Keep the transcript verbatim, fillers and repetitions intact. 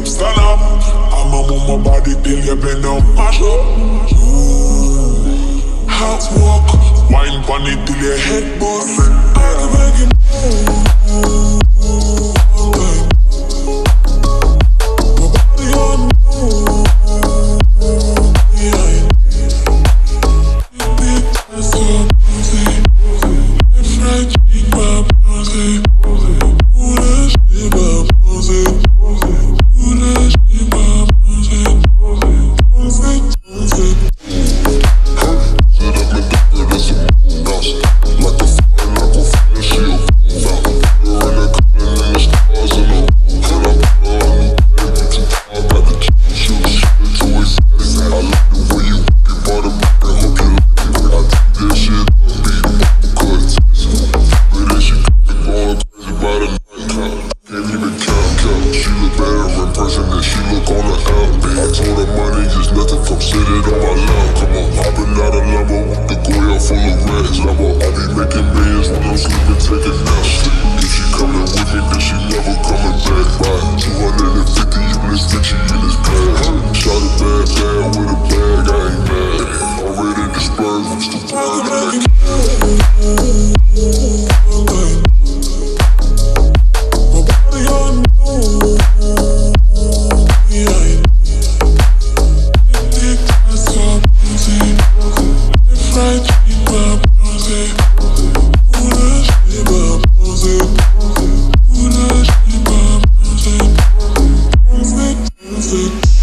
up, stand up. I'm a move my body till you bend up, mash up. Ooh. Hot walk, wine pon it till your head bust. I can make it move. My body on move. Yeah. Big ass up, pussy. Left right cheek, my pussy. Do that shit, my pussy. Do that shit, my pussy. Pussy, pussy. Sit up and do it as a boss. Like a fire, like a fire, she a boss. You're in the color and the stars in the hood. And I put her on the bed, you too far back to change. She was shit too excited. I like the way you work it, bought a brick and hope you like it. I take that shit up, beat it, good taste. But then she got me going crazy by the night count. Can't even count, count. She look better in person than she look on the app. I told her money is nothing, come sit it on my lap. Come on, hopping out of Lambo with the Goya full of reds. Lambo, I be making millions when I'm sleeping, taking naps. If she coming with me, then she never coming back. By two hundred fifty units, Vinci in his bag. Shot a bad bad with a bag, I ain't mad. Already dispersed, I'm still pulling like my body on move. Yeah. Big ass up, pussy. Left right cheek, my pussy. Do that shit, my pussy. Do that shit, my pussy. Pussy, pussy.